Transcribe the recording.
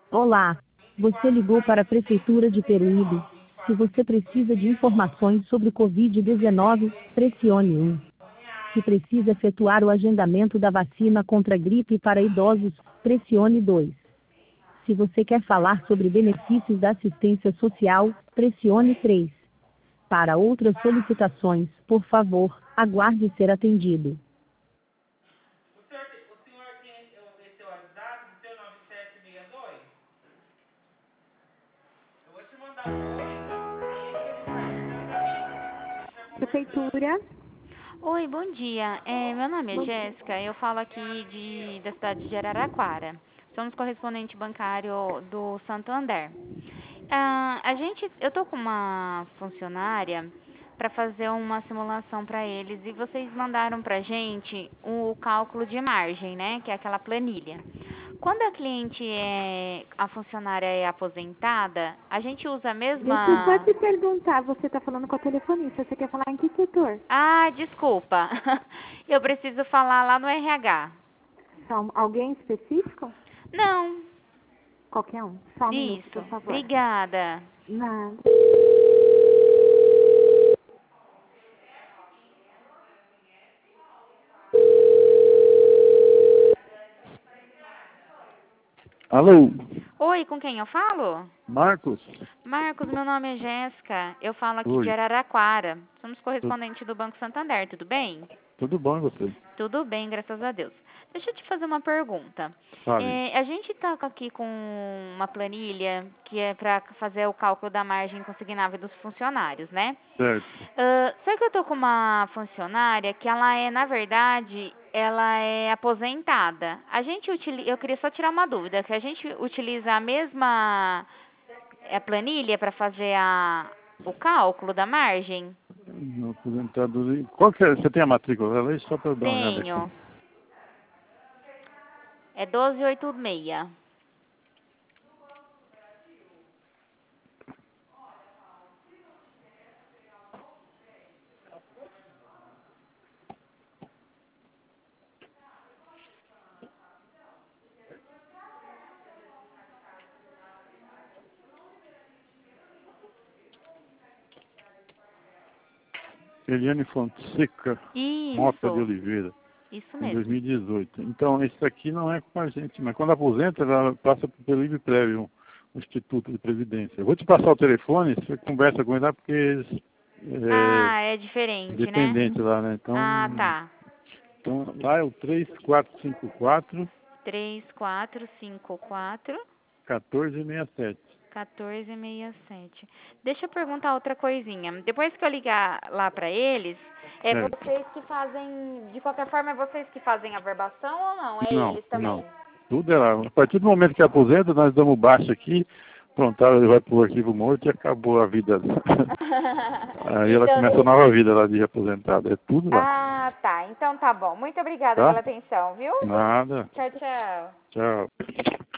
Olá, você ligou para a Prefeitura de Peruíbe. Se você precisa de informações sobre o Covid-19, pressione 1. Se precisa efetuar o agendamento da vacina contra a gripe para idosos, pressione 2. Se você quer falar sobre benefícios da assistência social, pressione 3. Para outras solicitações, por favor, aguarde ser atendido. O senhor tem esse WhatsApp do seu 9762? Eu vou te mandar um oi. Prefeitura. Oi, bom dia. Meu nome é Bom- Jéssica, eu falo aqui da cidade de Araraquara. Somos correspondente bancário do Santander. Eu estou com uma funcionária para fazer uma simulação para eles e vocês mandaram para a gente o cálculo de margem, né? Que é aquela planilha. Quando a funcionária é aposentada, a gente usa a Deixa eu só mesma. te perguntar, você está falando com a telefonista, você quer falar em que setor? Ah, desculpa. Eu preciso falar lá no RH. Alguém específico? Não, Qualquer um. Só um minuto, isso. por favor. Obrigada. Nada. Alô, Oi, com quem eu falo? Marcos? Marcos, meu nome é Jéssica. Eu falo aqui de Oi, Araraquara. Somos tu- correspondente do Banco Santander, tudo bem? tudo bom e você? Tudo bem, graças a Deus. Deixa eu te fazer uma pergunta. Fale. A gente está aqui com uma planilha que é para fazer o cálculo da margem consignável dos funcionários, né? Certo. Só que eu tô com uma funcionária que na verdade, ela é aposentada. Eu queria só tirar uma dúvida, que a gente utiliza a mesma planilha para fazer o cálculo da margem? No aposentadoria. Qual que é? Você tem a matrícula dela aí? Só para eu dar uma olhada aqui. Tenho. É 1286. Eliane Fonseca Mota de Isso, Oliveira, isso em mesmo. 2018. Então, esse aqui não é com a gente, mas quando aposenta, ela passa pelo IB Prévio, um Instituto de Previdência. Eu vou te passar o telefone, você conversa com ele lá, porque eles Ah, é é diferente, né? dependente lá, né? Ah, tá. Então lá é o 3454 3454 1467. 1467. Deixa eu perguntar outra coisinha. Depois que eu ligar lá para eles, Certo. vocês que fazem, de qualquer forma, é vocês que fazem a verbação ou não? É Não, eles também? não. Tudo é lá. A partir do momento que aposenta, nós damos baixa aqui, pronto, ele vai pro arquivo morto e acabou a vida dela. Aí ela Então, começa a nova vida lá de aposentada. É tudo lá. ah, tá. Então tá bom. Muito obrigada Tá? pela atenção, viu? Nada. Tchau, tchau. Tchau.